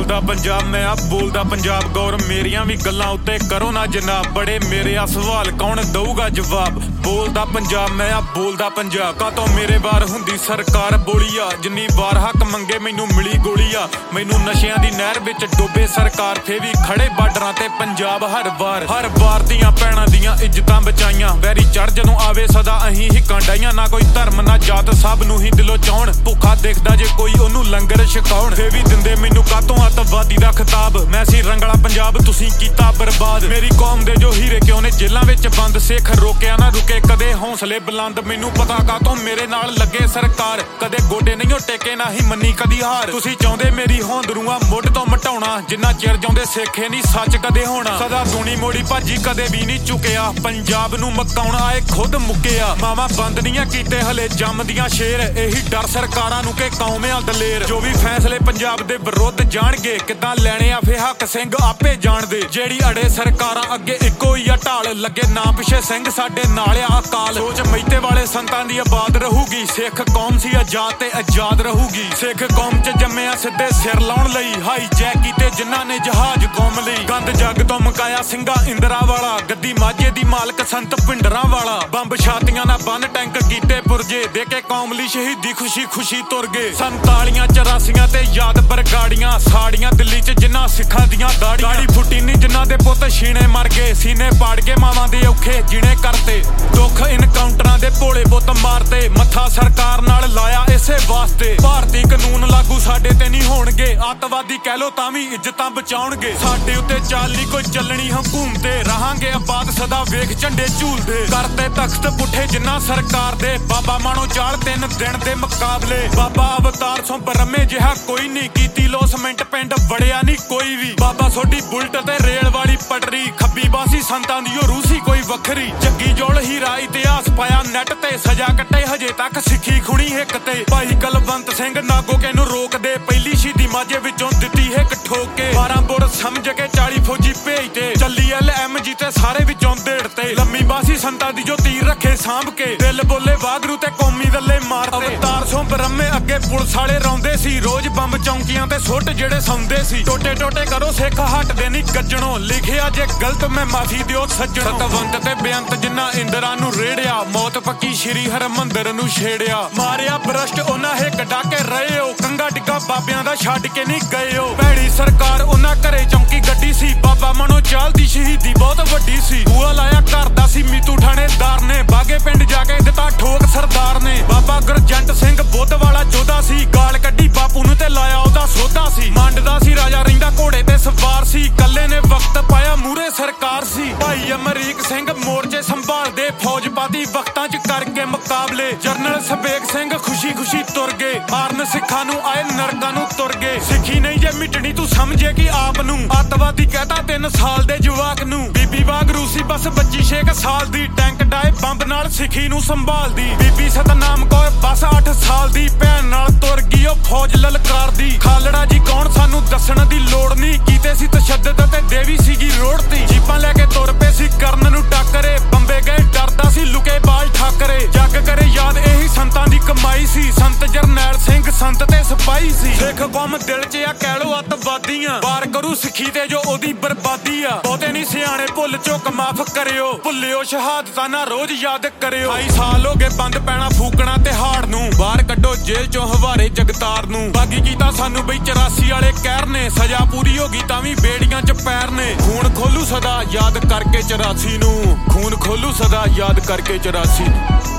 बोलदा पंजाब मैं आ बोलदा पंजाब गौर मेरियां भी गल्लां उत्ते करो ना जनाब बड़े मेरे आ सवाल कौन दऊगा जवाब बोलदा पंजाब मैं आ बोलदा पंजाब का तो मेरे वार हुंदी सरकार बोली आ जिन्नी वार हक मंगे मैनू मिली गोली आ मैनू नशियां दी नहर विच डोबे सरकार थे भी खड़े बार्डरां ते पंजाब हर वार दियां भैणां दियां इज्जतां बचाइयां वैरी चढ़ जदों आवे सदा अहीं हिक्कां डाइयां ना कोई धर्म ना जात सब नूं ही दिलों चाहण भुखा देखदा जे कोई ओनू लंगर छकाउण फे भी दिंदे मैनू कातों अतवादी दा खिताब मैं सी रंगला पंजाब तुसीं कीता बर्बाद मेरी कौम दे जो हीरे क्यों ने जेलां विच बंद सिख रोकिया ना रुके कदे हौसले बुलंद मैनू पता कातों मेरे नाल लगे सरकार कदे गोडे नहीं टेके ना ही मन्नी कदी हार तुसीं चाहुंदे मेरी होंदरूआ मुੱਢ ਤੋਂ मटाउणा जिन्ना चिर जाउंदे सिखे नहीं सच कदे होना सदा दूनी मोड़ी भाजी कदे भी नहीं चुकिया पंजाब नूं मकाउणा आए खुद मुक्किया मावा बंद नहीं कीते हले जमदियां शेर यही डर सरकारां नूं के कौमियां दलेर जो भी फैसले पंजाब दे विरुद्ध जाणगे किदां लैणे आ फे हक सिंह आपे जाणदे जेड़ी अड़े सरकारां अगे इक्को ही आ ढाल लगे ना पिछे सिंह साडे नाल आ अकाल सोच मैते वाले संतां दी आबाद रहूगी सिख कौम सी आजाद ते आजाद रहूगी सिख कौम च जम्मिया सिद्धे सिर लाउण लई हाई जैक कीते जिन्हां ने जहाज कौम लई गंद जग तो मकाया ਸਿੰਘਾ इंदिरा वाला गद्दी माझे दी मालक संत पिंडरां वाला बंब छातियां ना बन टैंक कीते पुरजे दे के कौम लई शहीदी खुशी खुशी तुर गए 47 84 ते याद बरगाड़ियां साड़ियां दिल्ली च जिन्हां सिखां दियां दाड़ी फुੱਟੀ नहीं जिन्हां दे पुੱਤ छीने मर गए सीने पाड़ के मावां दे औखे जिने करते दुख इनकाउंटरां दे भोले पुੱਤ मारते मत्था सरकार नाल लाया इसे वास्ते भारती कानून लागू साडे ते नहीं होणगे अतवादी कह लो तां वी इज्जतां बचाउणगे साडे उत्ते चाली कोई चलनी हुकूमते रहांगे आबाद सदा वेख झंडे झूलदे करते तख्त पुठे जिन्ना सरकार दे बाबा मानो चाल 3 दिन दे मुकाबले बाबा अवतार सो ब्रह्मे जिहा कोई नहीं कीती लोसमेंट पिंड वड़िया नहीं कोई भी बाबा सोडी बुलट ते रेल वाली पटरी खब्बी बासी संतां दी रूसी कोई वखरी जग्गी जोल हीरा इतिहास पाया नेट ते सजा कट्टे हजे तक सिੱਖੀ खुणी हिक ते भाई कलवंत सिंह नागो के नू रोक दे पहली शहीदी माजे विचों दित्ती हिक ठोक के 12 बुर समझ के 40 फौजी भेजते ਚੱਲੀ LMG ਤੇ ਸਾਰੇ ਵਿੱਚੋਂ ਦੇੜਤੇ ਲੰਮੀ ਬਾਸੀ ਸੰਤਾਂ ਦੀ ਜੋ ਤੀਰ ਰੱਖੇ ਸਾਂਭ ਕੇ ਦਿਲ ਬੋਲੇ ਵਾਗਰੂ ਤੇ ਕੌਮੀ ਦੱਲੇ ਮਾਰਦੇ ਅਵਤਾਰ ਸੋਂ ਬ੍ਰਹਮੇ ਅੱਗੇ ਪੁਲਿਸ ਵਾਲੇ ਰੌਂਦੇ ਸੀ ਰੋਜ਼ ਬੰਬ ਚੌਂਕੀਆਂ ਤੇ ਸੁੱਟ ਜਿਹੜੇ ਸੌਂਦੇ ਸੀ ਟੋਟੇ ਟੋਟੇ ਕਰੋ ਸਿੱਖ ਹਟਦੇ ਨਹੀਂ ਗੱਜਣੋਂ ਲਿਖਿਆ ਜੇ ਗਲਤ ਮੈਂ ਮਾਫੀ ਦਿਓ ਸੱਜਣੋ ਸਤਵੰਤ ਤੇ ਬੇਅੰਤ ਜਿੰਨਾ ਇੰਦਰਾ ਨੂੰ ਰੇੜਿਆ ਮੌਤ ਪੱਕੀ ਸ਼੍ਰੀ ਹਰਮੰਦਰ ਨੂੰ ਛੇੜਿਆ ਮਾਰਿਆ ਬਰਸ਼ਟ ਉਹਨਾਂ ਹਿੱਕ ਡਾਕੇ ਰਹੇ ਹੋ ਕੰਗਾ ਡਿੱਗਾ ਬਾਬਿਆਂ ਦਾ ਛੱਡ ਕੇ ਨਹੀਂ ਗਏ ਹੋ ਭੈੜੀ ਸਰਕਾਰ ਉਹਨਾਂ ਘਰੇ ਚੌਂਕੀ ਗੱਡੀ ਸੀ ਬਾਬਾ ਮਨੋ ਚਾਲ ਦੀ ਸ਼ਹੀਦੀ ਬਹੁਤ ਵੱਡੀ ਸੀ ਬੂਆ ਲਾਇਆ ਘਰ ਦਾ ਸੀ ਮੀਤੂ ਠਾਣੇਦਾਰ ਨੇ ਬਾਗੇ ਪਿੰਡ ਜਾ ਕੇ ਦਿੱਤਾ ਠੋਕ ਸਰਦਾਰ ਨੇ ਬਾਬਾ ਗੁਰਜੰਟ ਸਿੰਘ ਬੁੱਧ ਵਾਲਾ ਜੋਧਾ ਸੀ ਗਾਲ ਕੱਢੀ ਬਾਪੂ ਨੂੰ ਤੇ ਲਾਇਆ ਉਹਦਾ ਸੋਧਾ ਸੀ ਮੰਡਦਾ ਸੀ ਰਾਜਾ ਰਹਿੰਦਾ ਘੋੜੇ ਤੇ ਸਵਾਰ ਸੀ ਕੱਲੇ ਨੇ ਵਕਤ ਪਾਇਆ ਮੂਰੇ ਸਰਕਾਰ ਸੀ ਭਾਈ ਅਮਰੀਕ ਸਿੰਘ ਮੋਰਚੇ ਸੰਭਾਲਦੇ ਫੌਜ ਪਾਦੀ ਵਕਤਾਂ 'ਚ ਕਰਕੇ ਮੁਕਾਬਲੇ ਜਰਨਲ ਸਬੇਗ ਸਿੰਘ ਖੁਸ਼ੀ ਖੁਸ਼ੀ ਤੁਰ ਗਏ ਮਾਰਨ ਸਿੱਖਾਂ ਨੂੰ ਆਏ ਨਰਕਾਂ ਨੂੰ ਤੁਰ ਗਏ ਸਿੱਖੀ ਨਹੀਂ ਜੇ ਮਿਟਣੀ ਤੂੰ ਸਮਝੇ ਕਿ ਆਪ ਨੂੰ ਅੱਤਵਾਦੀ ਕਹਤਾ 3 ਸਾਲ ਦੇ ਜਵਾਕ ਨੂੰ ਬੀਬੀ ਵਾਗਰੂ ਸੀ ਬਸ ਬੱਚੀ 6 ਸਾਲ ਦੀ ਟੈਂਕ ਡਾਏ ਬੰਬ ਨਾਲ ਸਿੱਖੀ ਨੂੰ ਸੰਭਾਲਦੀ ਬੀਬੀ ਸਤਨਾਮ ਕੌਰ ਬਸ 8 ਸਾਲ ਦੀ ਭੈਣ ਨਾਲ ਤੁਰ ਗਈ ਉਹ ਫੌਜ ਲਲਕਾਰਦੀ ਖਾਲੜਾ ਜੀ ਕੌਣ ਸਾਨੂੰ ਦੱਸਣ ਦੀ ਲੋੜ ਨਹੀਂ ਕੀਤੇ ਸੀ ਤਸ਼ੱਦਦ ਤੇ ਦੇਵੀ ਸੀਗੀ ਰੋੜਤੀ ਜੀਪਾਂ ਲੈ ਕੇ ਤੁਰ ਪਏ ਸੀ ਕਰਨ ਨੂੰ ਟੱਕਰੇ ਬੰਬੇ ਗਏ ਡਰਦਾ ਸੀ ਲੁਕੇ ਬਾਲ ਠਾਕਰੇ ਜੱਗ ਕਰੇ ਯਾਦ ਇਹੀ ਸੰਤਾਂ ਦੀ ਕਮਾਈ ਸੀ ਸੰਤ ਜਰਨੈਲ ਸਿੰਘ ਸੰਤ ਤੇ ਸਿਪਾਹੀ ਸੀ ਸਿੱਖ ਕੌਮ ਦਿਲ 'ਚ ਆ ਕਹਿ ਲੋ ਅੱਤਵਾਦੀਆਂ ਵਾਰ ਕਰੂ ਸਿੱਖੀ ਤੇ ਜੋ ਉਹਦੀ ਬਰਬਾਦੀ ਆ ਬਹੁਤੇ ਨਹੀਂ ਸਿਆਣੇ ਭੁੱਲ ਚੁੱਕ ਮਾਫ ਕਰਿਓ ਭੁੱਲਿਓ ਸ਼ਹਾਦਤਾਂ ਨਾ ਰੋਜ਼ ਯਾਦ ਕਰਿਓ 2 ਸਾਲ ਹੋ ਗਏ ਬੰਦ ਪੈਣਾ ਫੂਕਣਾ ਤਿਹਾੜ ਨੂੰ ਬਾਹਰ ਕੱਢੋ ਜੇਲ੍ਹ 'ਚੋਂ ਹਵਾਰੇ ਜਗਤਾਰ ਨੂੰ ਬਾਗੀ ਕੀਤਾ ਸਾਨੂੰ ਬਈ 84 ਵਾਲੇ ਕਹਿਰ ਨੇ ਸਜ਼ਾ ਪੂਰੀ ਹੋ ਗਈ ਤਾਂ ਵੀ ਬੇੜੀਆਂ 'ਚ ਪੈਰ ਨੇ ਖੂਨ ਖੋਲੂ ਸਦਾ ਯਾਦ ਕਰਕੇ 84 ਨੂੰ ਖੂਨ ਖੋਲੂ ਸਦਾ ਯਾਦ ਕਰਕੇ 84 ਨੂੰ